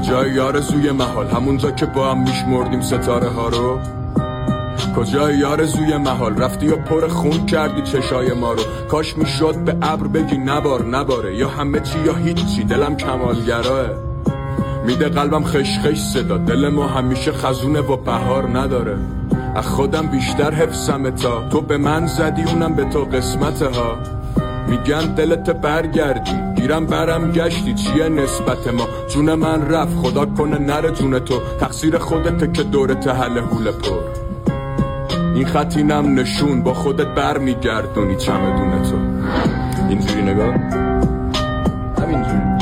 کجای یارزوی محال همونجا که با هم میشمردیم ستاره ها رو؟ کجای یارزوی محال رفتی یا پر خون کردی چشای ما رو؟ کاش میشد به ابر بگی نباره، یا همه چی یا هیچی، دلم کمالگراه. میده قلبم خش صدا، دل ما همیشه خزونه و بهار نداره. از خودم بیشتر حفظم تا تو به من زدی اونم به تو قسمته ها. میگن دلت برگردی گیرم برم گشتی، چیه نسبت ما؟ جون من رفت خدا کنه نره جون تو، تقصیر خودته که دورت حل حول پر. این خط اینم نشون با خودت بر میگردونی چمدون تو. اینجوری نگاه همینجوری